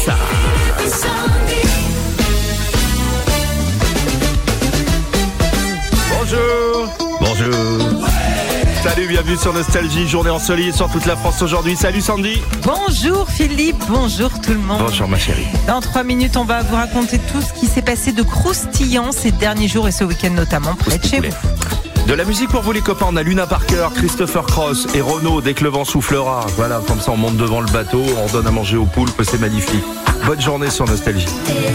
ça. Bonjour. Salut, bienvenue sur Nostalgie, journée ensoleillée sur toute la France aujourd'hui. Salut Sandy. Bonjour Philippe, bonjour tout le monde. Bonjour ma chérie. Dans 3 minutes, on va vous raconter tout ce qui s'est passé de croustillant ces derniers jours et ce week-end notamment près de chez vous. De la musique pour vous les copains, on a Luna Parker, Christopher Cross et Renaud dès que le vent soufflera. Voilà, comme ça on monte devant le bateau, on donne à manger aux poulpes, c'est magnifique. Bonne journée sur Nostalgie.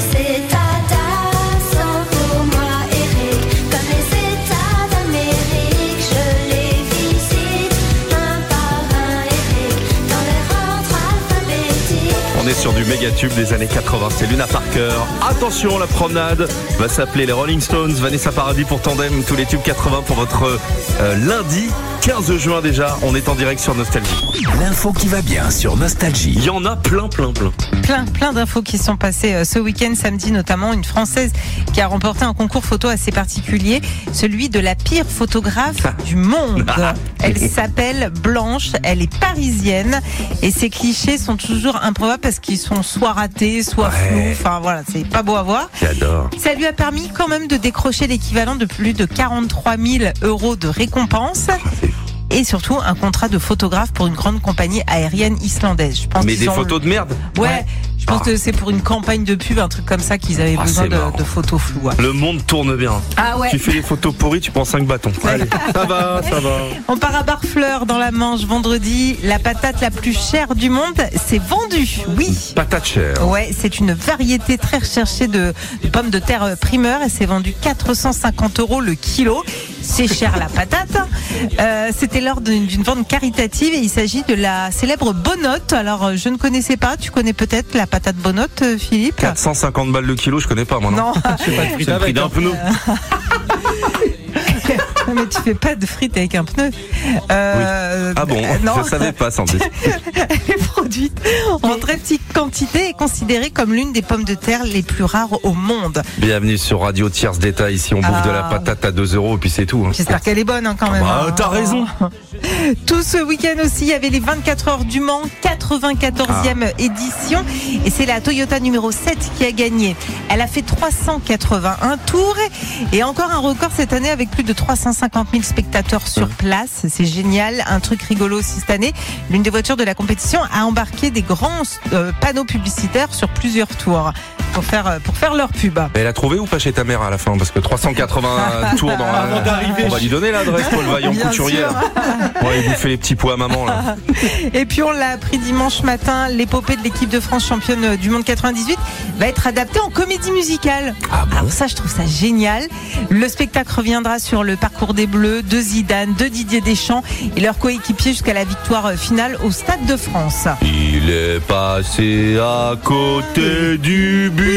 On est sur du méga tube des années 80, c'est Luna Parker. Attention, la promenade va s'appeler les Rolling Stones, Vanessa Paradis pour Tandem, tous les tubes 80 pour votre lundi 15 juin déjà. On est en direct sur Nostalgie. L'info qui va bien sur Nostalgie. Il y en a plein. Plein d'infos qui sont passées ce week-end, samedi notamment. Une Française qui a remporté un concours photo assez particulier, celui de la pire photographe du monde. Elle s'appelle Blanche, elle est parisienne et ses clichés sont toujours improbables parce qu'ils sont soit ratés, soit flous. Enfin voilà, c'est pas beau à voir. J'adore. Ça lui a permis quand même de décrocher l'équivalent de plus de 43 000 € de récompense. Et surtout un contrat de photographe pour une grande compagnie aérienne islandaise. Je pense mais des photos de merde. Ouais. Je pense que c'est pour une campagne de pub, un truc comme ça, qu'ils avaient besoin de photos floues. Le monde tourne bien. Ah ouais. Tu fais des photos pourries, tu prends 5 bâtons. Allez, ça va. On part à Barfleur dans la Manche vendredi. La patate la plus chère du monde, c'est vendue. Oui. Patate chère. Ouais, c'est une variété très recherchée de pommes de terre primeur et c'est vendu 450 € le kilo. C'est cher la patate. C'était lors d'une vente caritative et il s'agit de la célèbre Bonotte. Alors je ne connaissais pas, tu connais peut-être la patate Bonotte, Philippe? 450 balles le kilo, je connais pas moi. Non. C'est pas de frites avec d'un pneu. Mais tu fais pas de frites avec un pneu. Oui. Ah bon, non. Je savais pas, Sandy. Elle est produite en très petite quantité et considérée comme l'une des pommes de terre les plus rares au monde. Bienvenue sur Radio Tierce d'État. Ici, on bouffe de la patate à 2 € et puis c'est tout. J'espère qu'elle est bonne quand même. T'as raison. Tout ce week-end aussi, il y avait les 24 heures du Mans, 94e édition. Et c'est la Toyota numéro 7 qui a gagné. Elle a fait 381 tours et encore un record cette année avec plus de 350 000 spectateurs sur place. C'est génial. Un truc rigolo aussi cette année. L'une des voitures de la compétition a embarqué des grands panneaux publicitaires sur plusieurs tours pour faire leur pub. Mais elle a trouvé ou pas chez ta mère à la fin? Parce que 380 tours dans la... Avant d'arriver. On va lui donner l'adresse, Paul Vaillant, Bien couturière. On va lui bouffer les petits pois à maman là. Et puis on l'a appris dimanche matin, l'épopée de l'équipe de France championne du monde 98 va être adaptée en comédie musicale. Ah bon? Alors ça, je trouve ça génial. Le spectacle reviendra sur le parcours des Bleus, de Zidane, de Didier Deschamps et leurs coéquipiers jusqu'à la victoire finale au Stade de France. Il est passé à côté du but,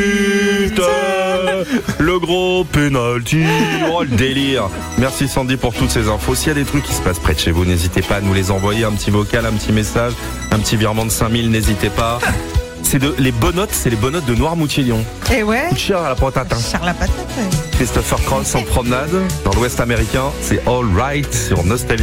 le gros penalty. Oh le délire. Merci Sandy pour toutes ces infos. S'il y a des trucs qui se passent près de chez vous, n'hésitez pas à nous les envoyer, un petit vocal, un petit message, un petit virement de 5000, n'hésitez pas. Les Bonottes, c'est les Bonottes de Noirmoutier-Lyon. Et ouais. Coûte cher à la patate. Cher la patate. Christopher Cross en promenade dans l'Ouest américain, c'est All Right sur Nostalgie.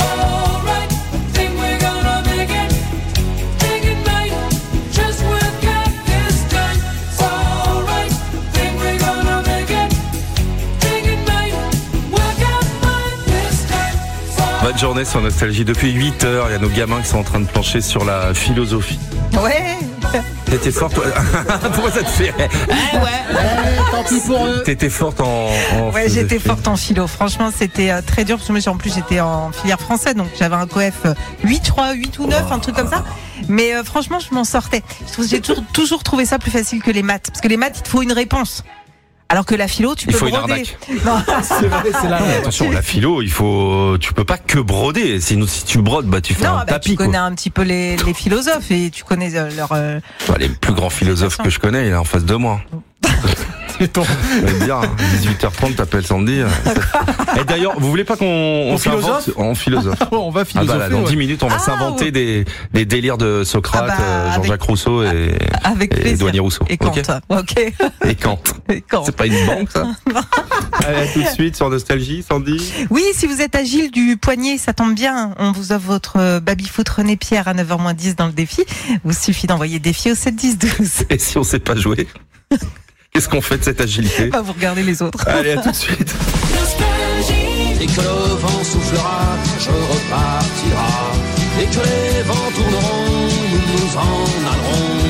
Bonne journée sur Nostalgie. Depuis 8h, il y a nos gamins qui sont en train de plancher sur la philosophie. Ouais. T'étais forte, toi. Pourquoi ça te fait? Tant pis pour eux. T'étais forte en Ouais, j'étais forte en philo. Franchement, c'était très dur parce que moi, en plus, j'étais en filière française, donc j'avais un coef 8, je crois, 8 ou 9, un truc comme ça. Mais franchement, je m'en sortais. J'ai toujours trouvé ça plus facile que les maths. Parce que les maths, il te faut une réponse. Alors que la philo, tu peux broder. Il faut une arnaque. Non. C'est vrai, c'est là. Attention, la philo, tu peux pas que broder. Sinon, si tu brodes, tu fais un tapis. Tu connais un petit peu les philosophes et tu connais leur. Les plus grands philosophes que je connais, il est en face de moi. Bien, 18h30, t'appelles Sandy. Et d'ailleurs, vous voulez pas qu'on s'invente en philosophe? On va philosopher. Dans 10 minutes, on va s'inventer des délires de Socrate, Jean-Jacques Rousseau et Douanier Rousseau. Et Kant. Ok. Et Kant. C'est pas une banque, ça? Allez, à tout de suite sur Nostalgie, Sandy. Oui, si vous êtes agile du poignet, ça tombe bien. On vous offre votre baby-foot René Pierre à 9h-10 dans le défi. Il suffit d'envoyer défi au 7-10-12. Et si on sait pas jouer, qu'est-ce qu'on fait de cette agilité? Vous regardez les autres. Allez, à tout de suite. Dès que le vent soufflera, je repartira. Dès que les vents tourneront, nous en allerons.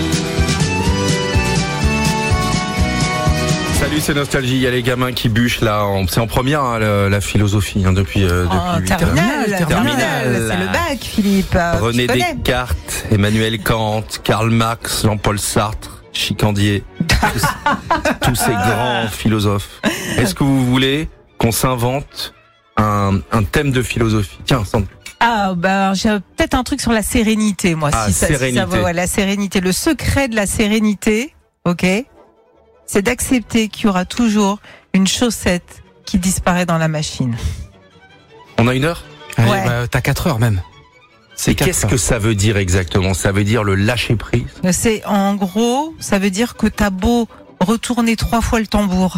Salut, c'est Nostalgie. Il y a les gamins qui bûchent là. C'est en première la philosophie depuis Terminale. C'est le bac, Philippe. René Descartes, Emmanuel Kant, Karl Marx, Jean-Paul Sartre, Chicandier, tous ces grands philosophes. Est-ce que vous voulez qu'on s'invente un thème de philosophie? Tiens, Sandra. J'ai peut-être un truc sur la sérénité, moi. Sérénité. La sérénité. Le secret de la sérénité, ok, c'est d'accepter qu'il y aura toujours une chaussette qui disparaît dans la machine. On a 1 heure? Ouais. T'as 4 heures même. Et qu'est-ce que ça veut dire exactement? Ça veut dire le lâcher prise? En gros, ça veut dire que t'as beau retourner 3 fois le tambour.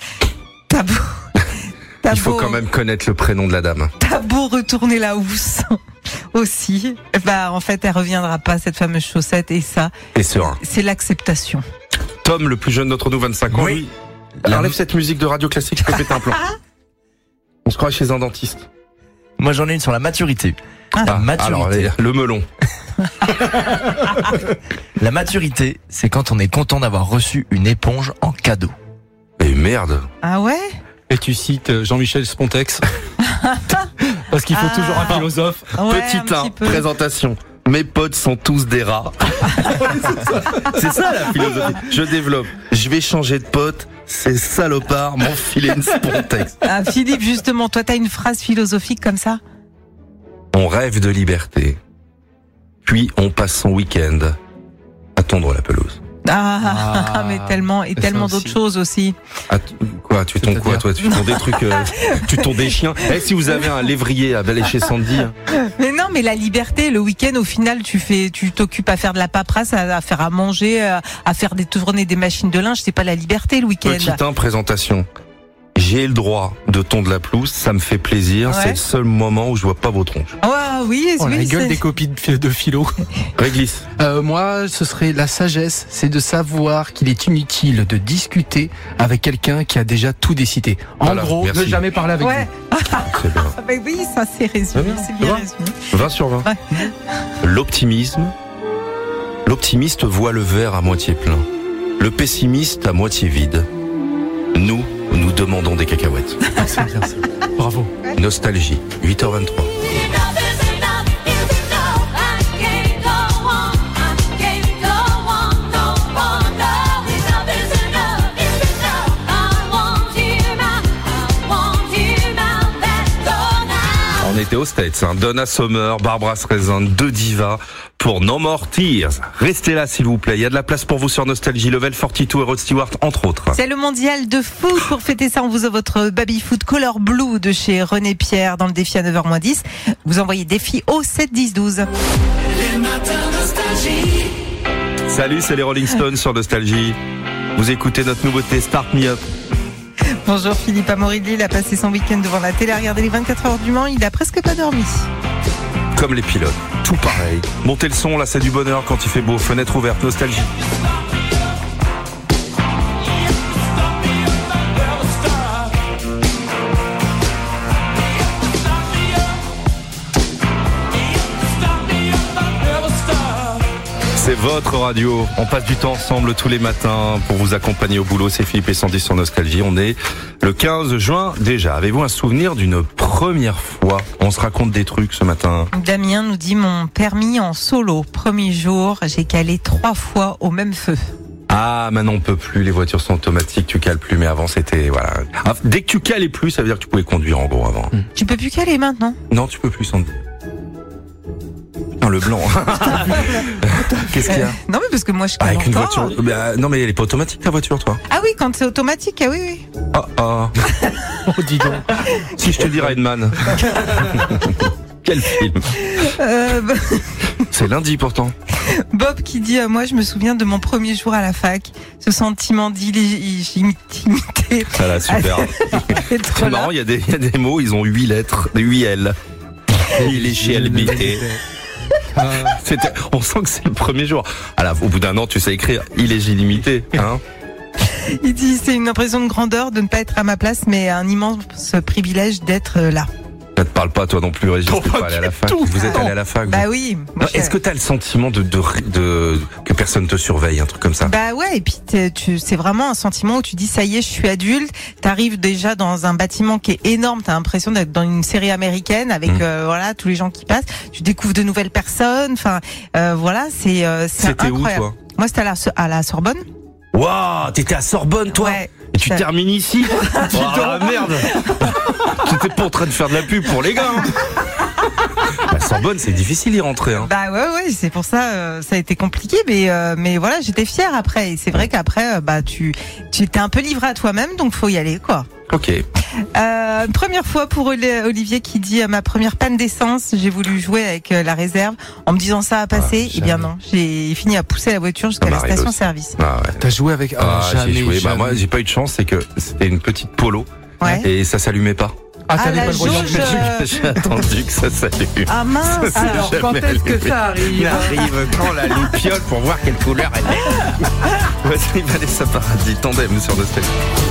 Il faut quand même connaître le prénom de la dame. T'as beau retourner la housse aussi. En fait, elle reviendra pas, cette fameuse chaussette, et ça. Et serein. C'est l'acceptation. Tom, le plus jeune d'entre nous, 25 ans. Oui. Enlève cette musique de radio classique, je peux péter un plomb. On se croit chez un dentiste. Moi, j'en ai une sur la maturité. La maturité. Alors, le melon. La maturité, c'est quand on est content d'avoir reçu une éponge en cadeau. Et merde. Ah ouais? Et tu cites Jean-Michel Spontex. Parce qu'il faut toujours un philosophe. Ouais, Petit 1, présentation. Mes potes sont tous des rats. C'est ça la philosophie. Je développe. Je vais changer de pote. Ces salopards m'ont filé une Spontex. Philippe, justement, toi, t'as une phrase philosophique comme ça? On rêve de liberté. Puis on passe son week-end à tondre la pelouse. Mais tellement d'autres choses aussi. Quoi, tu tonds quoi, toi? Tu tonds des trucs, tu tonds des chiens. Si vous avez un lévrier à aller chez Sandy. Mais non, mais la liberté, le week-end, au final, tu t'occupes à faire de la paperasse, à faire à manger, à faire tourner des machines de linge. C'est pas la liberté, le week-end. Petit 1, présentation. J'ai le droit de tondre la pelouse, ça me fait plaisir. Ouais. C'est le seul moment où je vois pas vos tronches. Oui, On la gueule des copies de philo. Réglisse. Moi, ce serait la sagesse, c'est de savoir qu'il est inutile de discuter avec quelqu'un qui a déjà tout décidé. En gros, merci. ne jamais parler avec Ouais. C'est bien. Oui, ça c'est résumé, c'est bien résumé. 20 sur 20. Ouais. L'optimiste voit le verre à moitié plein. Le pessimiste à moitié vide. Nous demandons des cacahuètes. vous. C'est bien ça. Bravo. Nostalgie, 8h23. On était aux States, Donna Summer, Barbra Streisand, 2 divas pour No More Tears. Restez là s'il vous plaît, il y a de la place pour vous sur Nostalgie, Level 42 et Rod Stewart entre autres. C'est le mondial de foot. Pour fêter ça, on vous offre votre baby foot Color Blue de chez René Pierre dans le défi à 9h-10. Vous envoyez défi au 7-10-12. Salut, c'est les Rolling Stones sur Nostalgie. Vous écoutez notre nouveauté Start Me Up. Bonjour Philippe Amorilli, il a passé son week-end devant la télé à regarder les 24 heures du Mans, il a presque pas dormi. Comme les pilotes, tout pareil. Montez le son, là c'est du bonheur quand il fait beau. Fenêtre ouverte, Nostalgie. C'est votre radio. On passe du temps ensemble tous les matins pour vous accompagner au boulot. C'est Philippe et Sandy sur Nostalgie. On est le 15 juin déjà. Avez-vous un souvenir d'une première fois? On se raconte des trucs ce matin. Damien nous dit mon permis en solo. Premier jour, j'ai calé 3 fois au même feu. Ah, maintenant on peut plus. Les voitures sont automatiques. Tu cales plus. Mais avant c'était voilà. Ah, dès que tu calais plus, ça veut dire que tu pouvais conduire en gros avant. Tu peux plus caler maintenant? Non, tu peux plus, Sandy. putain, le blanc. Qu'est-ce qu'il y a? Non, mais parce que moi, je Avec une encore. voiture. Non, mais elle est pas automatique, ta voiture, toi. Ah oui, quand c'est automatique, ah oui. Oh. Oh, dis donc. Si je te dis Raidman. Quel film? C'est lundi pourtant. Bob qui dit moi je me souviens de mon premier jour à la fac, ce sentiment d'illégitimité. Voilà, super. C'est marrant, il y a des mots, ils ont 8 lettres, 8 L. Illégitimité. On sent que c'est le premier jour. Au bout d'un an, tu sais écrire illégitimité, hein. Il dit c'est une impression de grandeur de ne pas être à ma place, mais un immense privilège d'être là. Ça te parle pas toi non plus, Régis, t'es pas allé à la fac. Vous êtes allé à la fac? Bah oui. Non, est-ce que t'as le sentiment de que personne te surveille, un truc comme ça? Bah ouais, et puis c'est vraiment un sentiment où tu dis ça y est, je suis adulte. T'arrives déjà dans un bâtiment qui est énorme. T'as l'impression d'être dans une série américaine avec voilà tous les gens qui passent. Tu découvres de nouvelles personnes. Enfin voilà, c'est C'était incroyable. où toi? Moi c'était à la Sorbonne. Waouh, t'étais à Sorbonne toi? Ouais. Et tu termines ici? Oh la merde. T'étais pas en train de faire de la pub pour les gars, hein. La Sorbonne, c'est difficile d'y rentrer, hein. Bah ouais, c'est pour ça ça a été compliqué, mais voilà, j'étais fière après. Et c'est vrai qu'après, tu étais un peu livré à toi-même, donc faut y aller, quoi. Ok. Première fois pour Olivier qui dit ma première panne d'essence, j'ai voulu jouer avec la réserve en me disant ça a passé. Eh bien non, j'ai fini à pousser la voiture jusqu'à la station-service. Ah ouais. T'as joué avec jamais, j'ai joué. jamais. Bah moi, j'ai pas eu de chance, c'est que c'était une petite Polo Ouais. et ça s'allumait pas. Ah, t'avais la pas le voyant. jauge. J'ai attendu que ça s'allume. Ah mince. Ça, Alors, jamais quand est-ce que allumé. ça arrive? Il arrive quand la loupiole pour voir quelle couleur elle est. Vas-y, Vanessa Paradis, Tandem sur Nostalgie.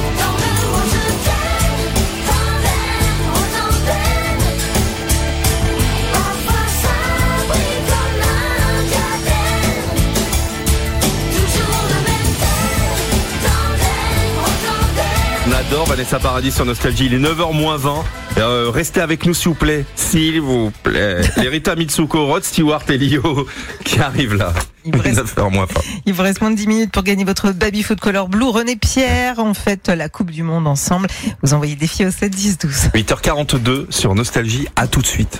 On adore Vanessa Paradis sur Nostalgie. Il est 9h-20. Restez avec nous s'il vous plaît. S'il vous plaît. Les Rita Mitsuko, Rod Stewart et Lio qui arrivent là. Il vous reste- 9h-20. Il vous reste moins de 10 minutes pour gagner votre baby-foot color blue. René Pierre, on fête la Coupe du Monde ensemble. Vous envoyez des filles au 7 10 12. 8h42 sur Nostalgie. À tout de suite.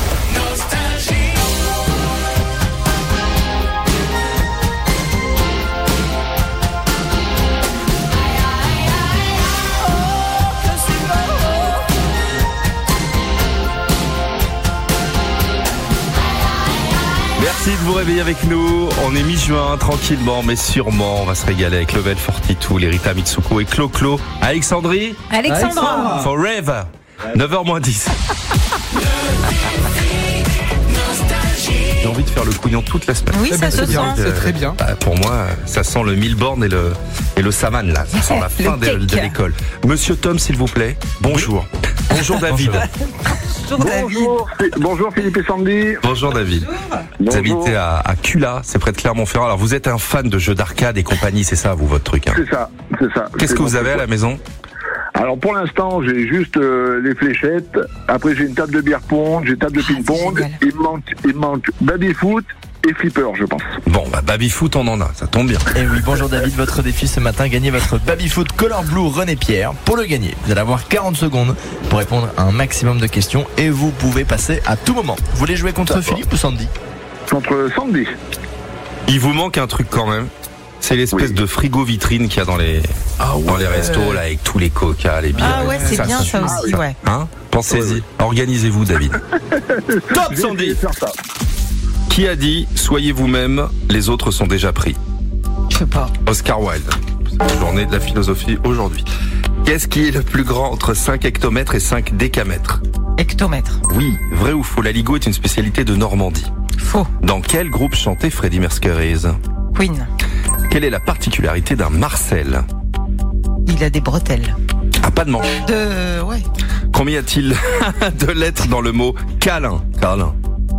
Merci de vous réveiller avec nous. On est mi-juin, tranquillement, mais sûrement, on va se régaler avec Level 42, les Rita Mitsuko et Clo-Clo. Alexandrie, Alexandra. Forever. 9h-10. J'ai envie de faire le couillon toute la semaine. Oui, ça se C'est bien, sent. c'est très bien. Bah, pour moi, ça sent le Milborn et le Savane, là. Ça sent la Le fin de cake. l'école. Monsieur Tom, s'il vous plaît. Bonjour. Bonjour David. Bonjour David. Bonjour Philippe et Sandy. Bonjour David. Vous Bonjour. habitez à Cula, c'est près de Clermont-Ferrand. Alors vous êtes un fan de jeux d'arcade et compagnie, c'est ça, vous, votre truc, hein. C'est ça, c'est ça. Qu'est-ce C'est que vous mon avez à la truc. maison? Alors pour l'instant, j'ai juste les fléchettes. Après, j'ai une table de beer pong, j'ai une table de Ah, ping-pong. c'est Il me manque baby-foot et flipper, je pense. Bon, bah baby-foot, on en a, ça tombe bien. Et oui, bonjour David, votre défi ce matin, gagnez votre baby-foot Color Blue René Pierre. Pour le gagner, vous allez avoir 40 secondes pour répondre à un maximum de questions et vous pouvez passer à tout moment. Vous voulez jouer contre Philippe ou Sandy? Contre Sandy. Il vous manque un truc quand même. C'est l'espèce Oui. de frigo vitrine qu'il y a dans les restos, là, avec tous les coca, les bières. Ah ouais, c'est bien ça aussi, ouais. Hein? Pensez-y. Organisez-vous, David. Top, Je vais essayer Sandy! de faire ça. Qui a dit « Soyez vous-même, les autres sont déjà pris » Je sais pas. Oscar Wilde. C'est la journée de la philosophie aujourd'hui. Qu'est-ce qui est le plus grand entre 5 hectomètres et 5 décamètres? Hectomètre. Oui, vrai ou faux, la Ligo est une spécialité de Normandie. Faux. Dans quel groupe chantait Freddie Mercury? Queen. Quelle est la particularité d'un Marcel? Il a des bretelles. Ah, pas de manche. Ouais. Combien y a-t-il de lettres dans le mot câlin? Câlin.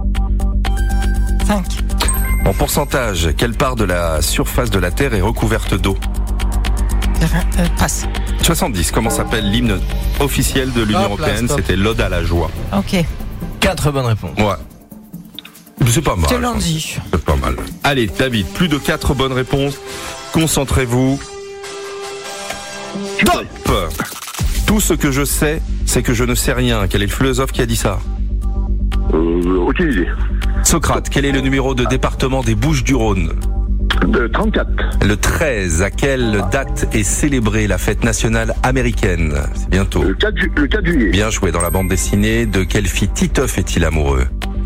5. En pourcentage, quelle part de la surface de la Terre est recouverte d'eau? Passe. 70. Comment s'appelle l'hymne officiel de l'Union Hop là, Européenne? stop. C'était l'Ode à la joie. Ok. 4 bonnes réponses. Ouais. C'est pas mal. Je te l'en dis. C'est pas mal. Allez, David, plus de 4 bonnes réponses. Concentrez-vous. Top! Tout ce que je sais, c'est que je ne sais rien. Quel est le philosophe qui a dit ça? Aucune idée. Socrate, quel est le numéro de département des Bouches-du-Rhône? 34. Le 13, à quelle date est célébrée la fête nationale américaine? C'est bientôt. Le 4 juillet. Bien joué. Dans la bande dessinée, de quelle fille Titeuf est-il amoureux?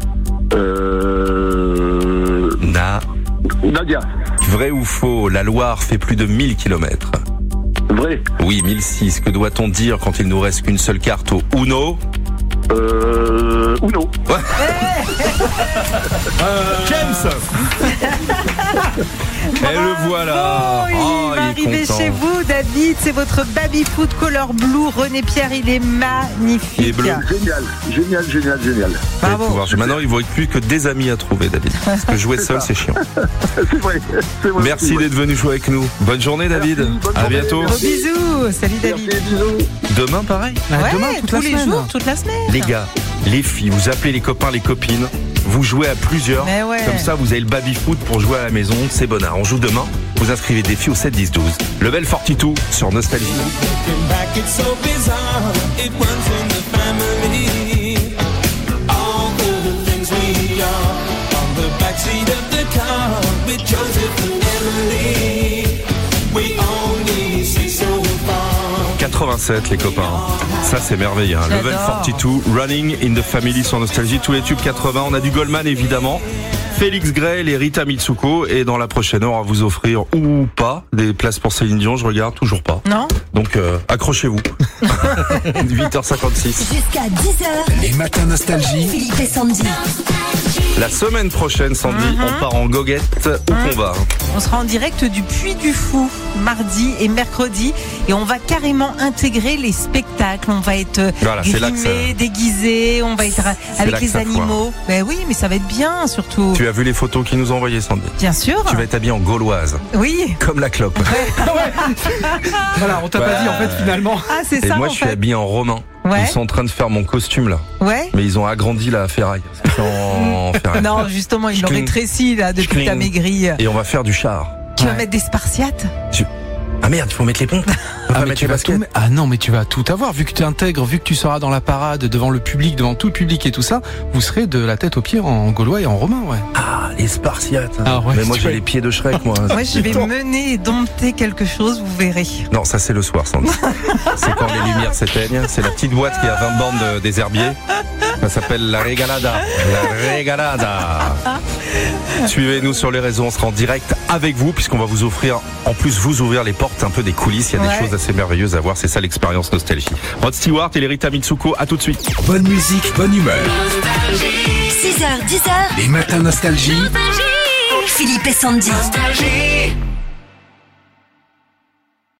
Nadia. Vrai ou faux, la Loire fait plus de 1000 km? Vrai. Oui, 1006. Que doit-on dire quand il nous reste qu'une seule carte au Uno? Uno. James. Et le voilà. Oh, il va arriver content. chez vous, David. C'est votre baby-foot color blue. René Pierre, il est magnifique. Il est bleu. Génial. Bravo. Maintenant, il ne vaut plus que des amis à trouver, David. Parce que jouer seul, c'est chiant. C'est vrai. Merci d'être venu jouer avec nous. Bonne journée, David. Merci, bonne À journée. bientôt. Gros bisous. Salut, David. Merci, bisous. Demain, pareil. Ouais, Demain, toute tous la les semaine. jours, toute la semaine. Les gars, les filles, vous appelez les copains, les copines. Vous jouez à plusieurs. Mais ouais. Comme ça, vous avez le baby-foot pour jouer à la maison. C'est bonnard. On joue demain. Vous inscrivez des filles au 7 10 12. Level 42 sur Nostalgie. Looking back, it's so bizarre. It runs in the family. All the things we are on the backseat of the car with Joseph and Emily. We only see so far. 87 les copains. Ça c'est merveilleux. Hein. Level J'adore. 42, Running in the Family sur Nostalgie. Tous les tubes 80. On a du Goldman évidemment. Félix Gray et Rita Mitsuko. Et dans la prochaine heure, on va vous offrir ou pas des places pour Céline Dion. Je regarde toujours pas. Non? Donc accrochez-vous. 8h56. Jusqu'à 10h, Les matins nostalgie. Philippe et Sandy. La semaine prochaine, Sandy, on part en goguette. Où qu'on va? On sera en direct du Puy du Fou mardi et mercredi et on va carrément intégrer les spectacles. On va être Voilà, c'est là que grimés, déguisés, on va être là avec que les ça animaux. Ben oui, mais ça va être bien surtout. Tu as vu les photos qu'ils nous ont envoyées, Sandy? Bien sûr. Tu vas être habillée en gauloise, Oui. comme la clope. Voilà, on t'a pas dit en fait finalement. Ah, c'est Et ça moi, en je suis fait. habillé en romain. Ouais. Ils sont en train de faire mon costume là. Ouais. Mais ils ont agrandi la ferraille. Parce que c'est en ferraille. Non, justement, ils l'ont Schling. rétréci là depuis que Schling. t'as maigri. Et on va faire du char. Tu vas mettre des Spartiates? Ah merde, il faut mettre les pompes. On va Ah, mais mettre tu les vas baskets. tout, ah non, mais tu vas tout avoir. Vu que tu intègres, vu que tu seras dans la parade, devant le public, devant tout le public et tout ça, vous serez de la tête aux pieds en gaulois et en romain, ouais. Ah, les Spartiates. Ah ouais, mais moi, tu j'ai vois. les pieds de Shrek, moi. Moi, je vais mener et dompter quelque chose, vous verrez. Non, ça c'est le soir, Sandy. C'est quand les lumières s'éteignent. C'est la petite boîte qui a 20 bandes des herbiers. Ça s'appelle la Regalada. La Regalada. Suivez-nous sur les réseaux, on sera en direct avec vous puisqu'on va vous offrir, en plus vous ouvrir les portes un peu des coulisses. Il y a Ouais. des choses assez merveilleuses à voir, c'est ça l'expérience Nostalgie. Rod Stewart et les Rita Mitsuko, à tout de suite. Bonne musique, bonne humeur. 6h, 10h, Les matins nostalgie. Philippe et Sandy.